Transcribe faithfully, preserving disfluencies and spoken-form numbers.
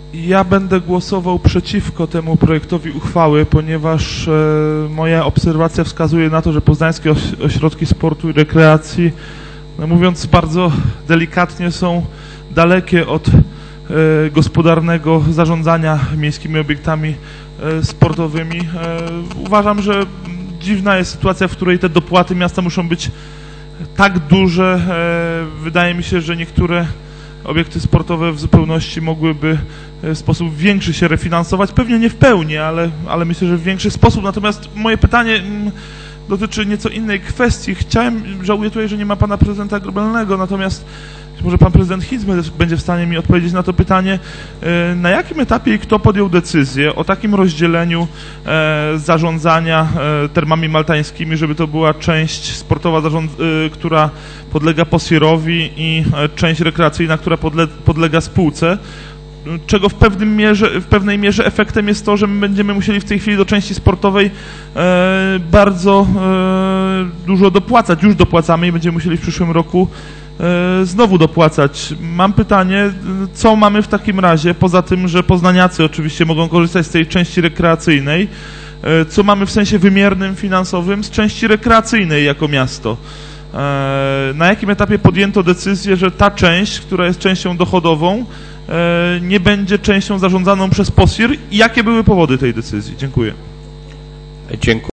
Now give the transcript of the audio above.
Ja będę głosował przeciwko temu projektowi uchwały, ponieważ e, moja obserwacja wskazuje na to, że poznańskie oś ośrodki sportu i rekreacji, no mówiąc bardzo delikatnie, są dalekie od e, gospodarnego zarządzania miejskimi obiektami e, sportowymi. E, uważam, że dziwna jest sytuacja, w której te dopłaty miasta muszą być tak duże. E, wydaje mi się, że niektóre obiekty sportowe w zupełności mogłyby w sposób większy się refinansować, pewnie nie w pełni, ale, ale myślę, że w większy sposób. Natomiast moje pytanie dotyczy nieco innej kwestii. Chciałem, żałuję tutaj, że nie ma pana prezydenta Grobelnego, natomiast może pan prezydent Hinz będzie w stanie mi odpowiedzieć na to pytanie, na jakim etapie i kto podjął decyzję o takim rozdzieleniu zarządzania termami maltańskimi, żeby to była część sportowa, która podlega posierowi, i część rekreacyjna, która podle podlega spółce, czego w, pewnym mierze, w pewnej mierze efektem jest to, że my będziemy musieli w tej chwili do części sportowej e, bardzo e, dużo dopłacać. Już dopłacamy i będziemy musieli w przyszłym roku e, znowu dopłacać. Mam pytanie, co mamy w takim razie, poza tym, że poznaniacy oczywiście mogą korzystać z tej części rekreacyjnej, e, co mamy w sensie wymiernym, finansowym z części rekreacyjnej jako miasto? E, na jakim etapie podjęto decyzję, że ta część, która jest częścią dochodową, nie będzie częścią zarządzaną przez POSIR i jakie były powody tej decyzji? Dziękuję. Dziękuję.